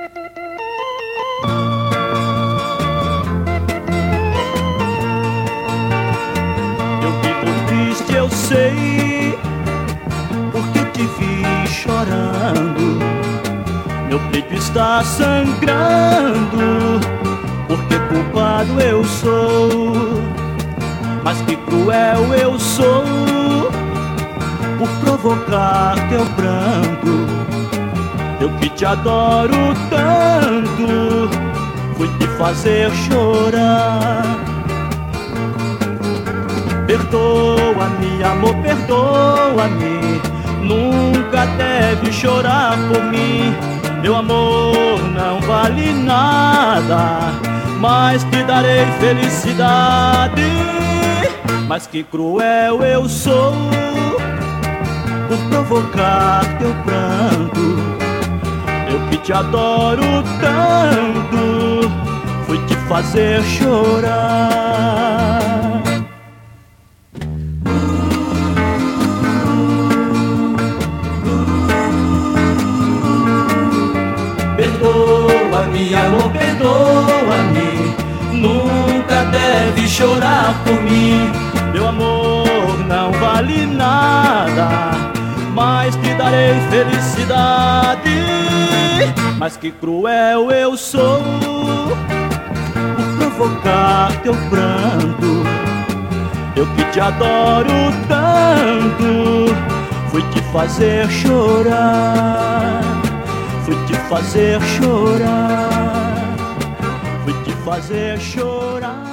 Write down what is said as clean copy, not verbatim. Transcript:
Eu vivo triste, eu sei, porque te vi chorando. Meu peito está sangrando, porque culpado eu sou. Mas que cruel eu sou por provocar teu pranto. Eu que te adoro tanto, fui te fazer chorar. Perdoa-me, amor, perdoa-me. Nunca deve chorar por mim. Meu amor não vale nada, mas te darei felicidade. Mas que cruel eu sou por provocar teu pranto. Eu que te adoro tanto, fui te fazer chorar. Perdoa-me, amor, perdoa-me. Nunca deve chorar por mim. Meu amor não vale nada, mas te darei felicidade. Mas que cruel eu sou por provocar teu pranto. Eu que te adoro tanto, fui te fazer chorar. Fui te fazer chorar, fui te fazer chorar.